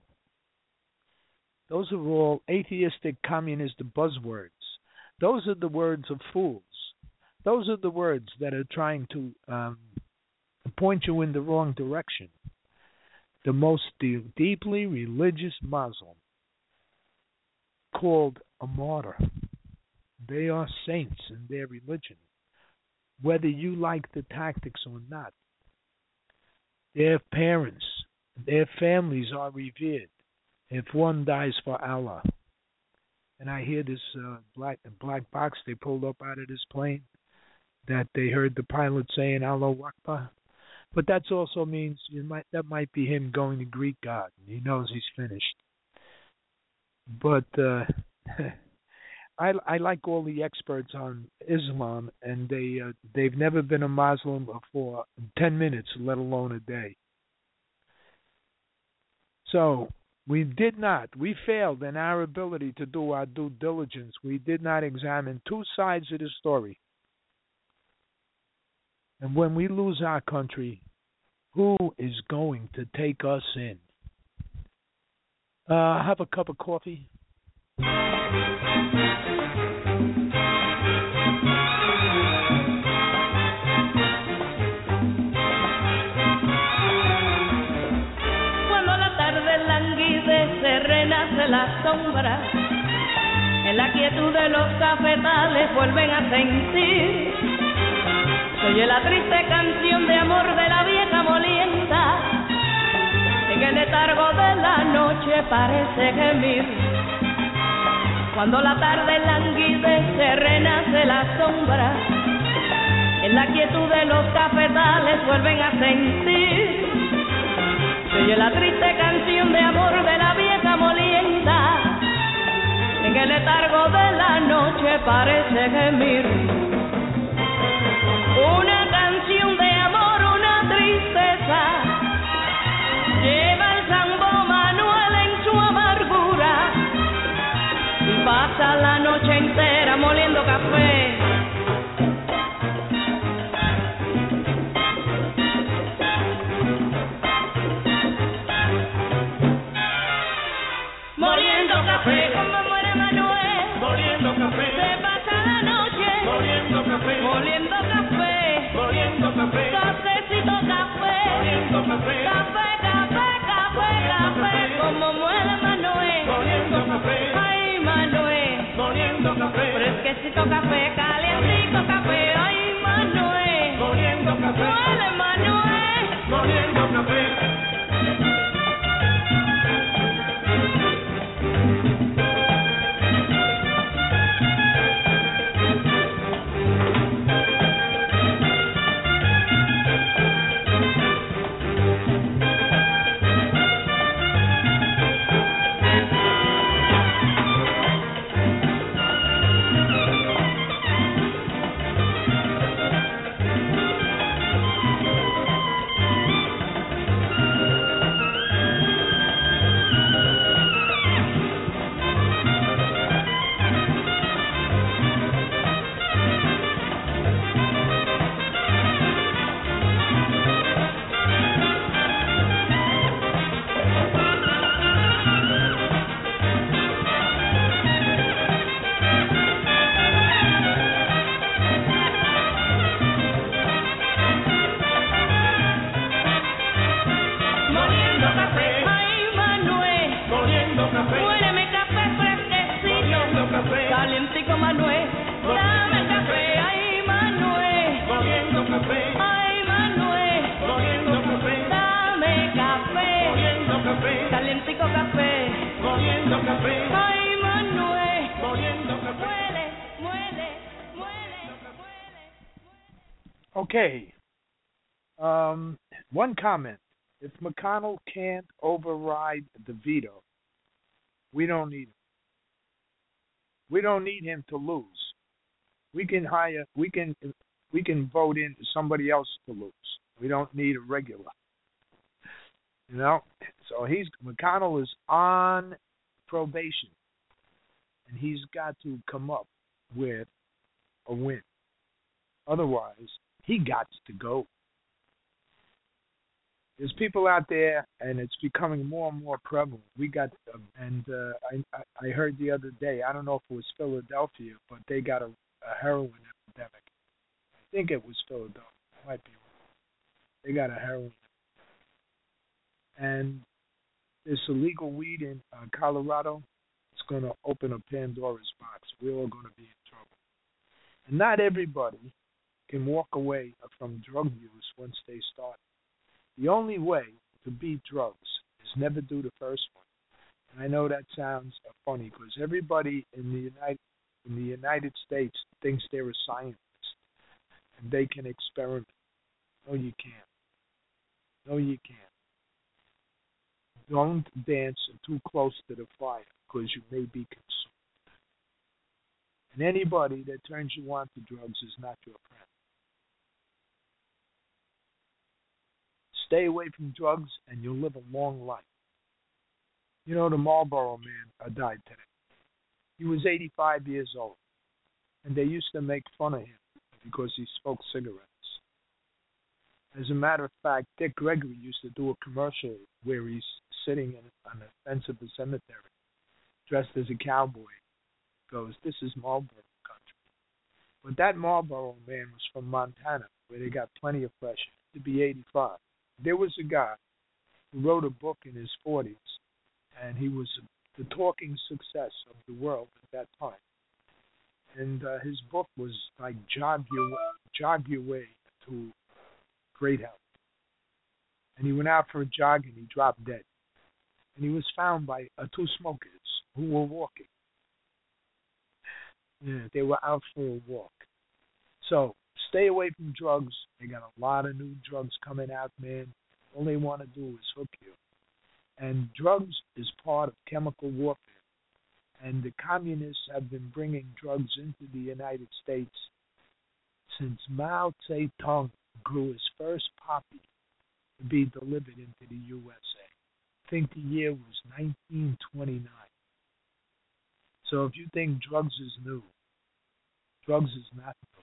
atheistic communist buzzwords. Those are the words of fools. Those are the words that are trying to point you in the wrong direction. The most deeply religious Muslim, called a martyr. They are saints in their religion, whether you like the tactics or not. Their parents, their families are revered if one dies for Allah. And I hear this black box they pulled up out of this plane, that they heard the pilot saying Allahu Akbar. But that also means that might be him going to greet God. He knows he's finished. But I like all the experts on Islam, and they've never been a Muslim for 10 minutes, let alone a day. So We did not. We failed in our ability to do our due diligence. We did not examine two sides of the story. And when we lose our country, who is going to take us in? Have a cup of coffee. Se renace la sombra, en la quietud de los cafetales vuelven a sentir. Se oye la triste canción de amor de la vieja molienda, en el letargo de la noche parece gemir. Cuando la tarde languidece renace la sombra, en la quietud de los cafetales vuelven a sentir. Se oye la triste canción de amor de la vieja molienda, en el letargo de la noche parece gemir. Una canción de amor, una tristeza, lleva el Sambo Manuel en su amargura, y pasa la noche entera moliendo café. Como muere Manuel, moliendo café, se pasa la noche, moliendo café, moliendo café, moliendo café, cafecito café, moliendo café, café, café, café, café, como muere Manuel, moliendo café, ay Manuel, moliendo café, fresquecito café, calientico café, ay Manuel, moliendo café, muere Manuel, moliendo café. Okay. One comment. If McConnell can't override the veto, we don't need him. We don't need him to lose. We can vote in somebody else to lose. We don't need a regular. You know? So McConnell is on probation. And he's got to come up with a win. Otherwise, he got to go. There's people out there, and it's becoming more and more prevalent. I heard the other day, I don't know if it was Philadelphia, but they got a heroin epidemic. I think it was Philadelphia. I might be wrong. They got a heroin epidemic. And this illegal weed in Colorado, it's going to open a Pandora's box. We're all going to be in trouble. And not everybody can walk away from drug use once they start. The only way to beat drugs is never do the first one. And I know that sounds funny because everybody in the United States thinks they're a scientist and they can experiment. No, you can't. No, you can't. Don't dance too close to the fire because you may be consumed. And anybody that turns you on to drugs is not your friend. Stay away from drugs and you'll live a long life. You know, the Marlboro man died today. He was 85 years old, and they used to make fun of him because he smoked cigarettes. As a matter of fact, Dick Gregory used to do a commercial where he's sitting on the fence of the cemetery, dressed as a cowboy. Goes, "This is Marlboro country." But that Marlboro man was from Montana, where they got plenty of fresh air, to be 85. There was a guy who wrote a book in his 40s, and he was the talking success of the world at that time. And his book was like Jog Your Way to Great Health. And he went out for a jog and he dropped dead. And he was found by two smokers who were walking. Yeah, they were out for a walk. So stay away from drugs. They got a lot of new drugs coming out, man. All they want to do is hook you. And drugs is part of chemical warfare. And the communists have been bringing drugs into the United States since Mao Zedong grew his first poppy to be delivered into the USA. I think the year was 1929. So if you think drugs is new, drugs is not new.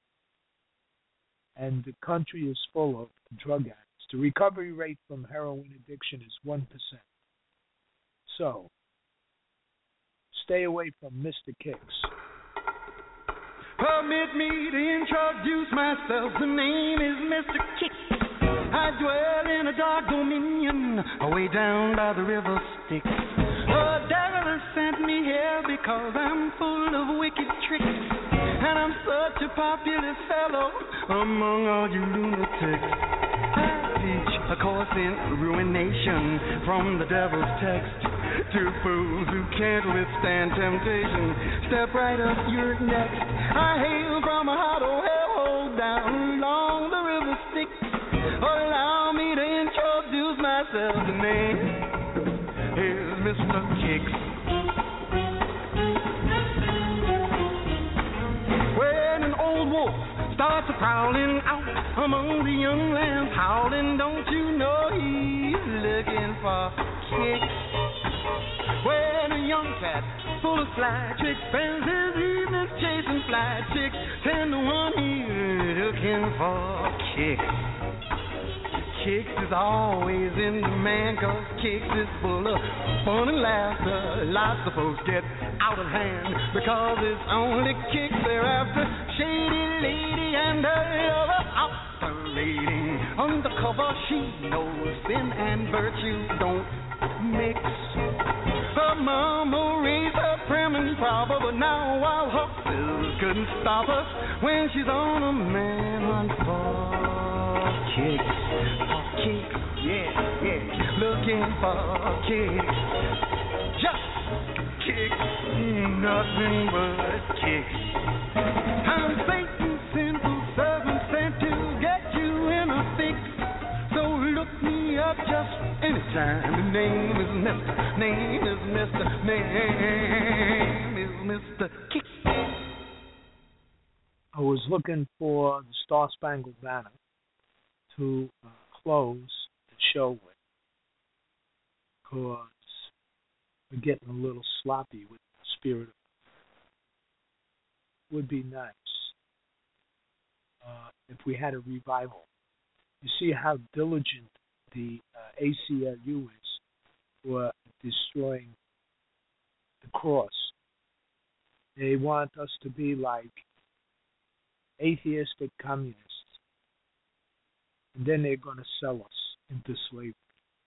And the country is full of drug addicts. The recovery rate from heroin addiction is 1%. So, stay away from Mr. Kicks. Permit me to introduce myself. The name is Mr. Kicks. I dwell in a dark dominion away down by the river Styx. The devil has sent me here because I'm full of wicked tricks. And I'm such a popular fellow among all you lunatics. I teach a course in ruination from the devil's text. To fools who can't withstand temptation, step right up, you're next. I hail from a hot old hellhole down along the river Styx. Allow me to introduce myself. The name is Mr. Kicks. When an old wolf starts prowling out among the young lambs howling, don't you know he's looking for kicks? When a young cat full of fly tricks spends his evenings chasing fly chicks, 10 to 1 he's looking for kicks. Kicks is always in demand, 'cause Kicks is full of fun and laughter. Lots of folks get out of hand because it's only Kicks they're after. Shady lady and her lover out there lady. Undercover, she knows sin and virtue don't mix. Her mama raised her prim and proper, but now wild horses couldn't stop her when she's on a man hunt for kicks. For kicks, yeah, looking for kicks. Just kicks, nothing but kicks. I'm Satan's sinful servant sent to get you in a fix. So look me up just anytime. The name is Mr. Kicks. I was looking for the Star Spangled Banner to close the show with, because we're getting a little sloppy with the spirit. Would be nice if we had a revival. You see how diligent the ACLU is for destroying the cross. They want us to be like atheistic communists, and then they're going to sell us into slavery.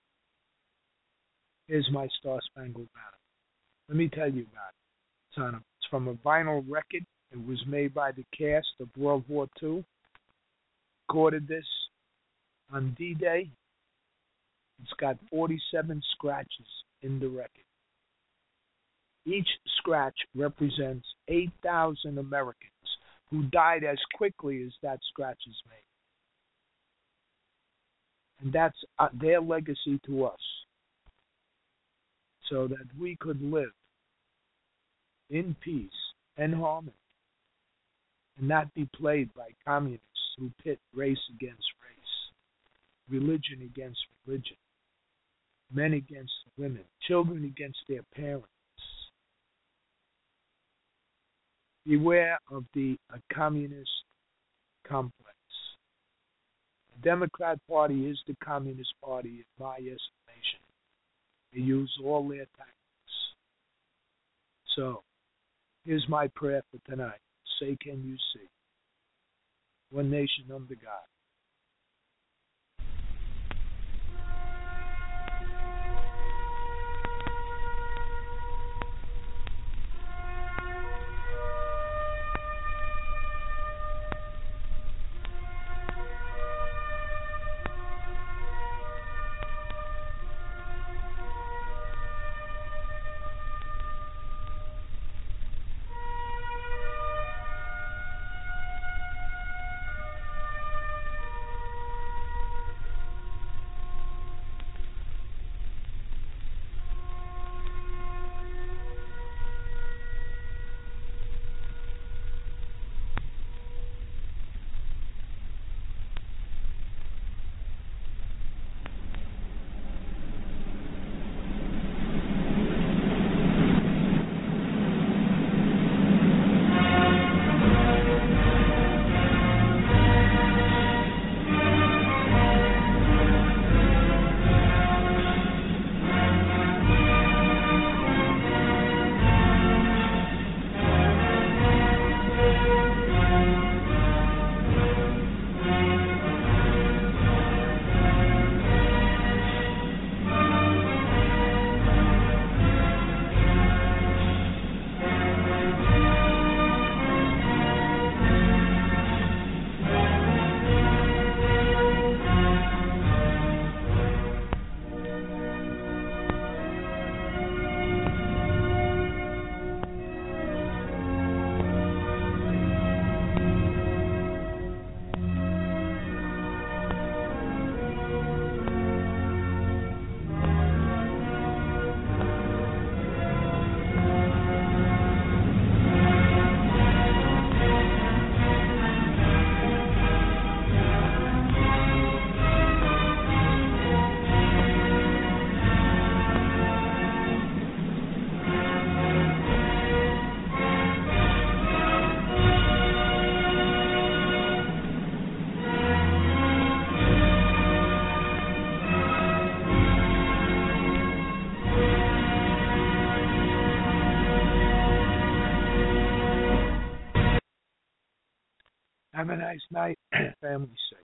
Here's my Star Spangled Banner. Let me tell you about it. It's from a vinyl record. It was made by the cast of World War II. Recorded this on D-Day. It's got 47 scratches in the record. Each scratch represents 8,000 Americans who died as quickly as that scratch is made. And that's their legacy to us, so that we could live in peace and harmony and not be played by communists who pit race against race, religion against religion. men against women, children against their parents. Beware of the communist complex. The Democrat Party is the Communist Party, in my estimation. They use all their tactics. So, here's my prayer for tonight. Say, can you see? One nation under God. Have a nice night, family safe.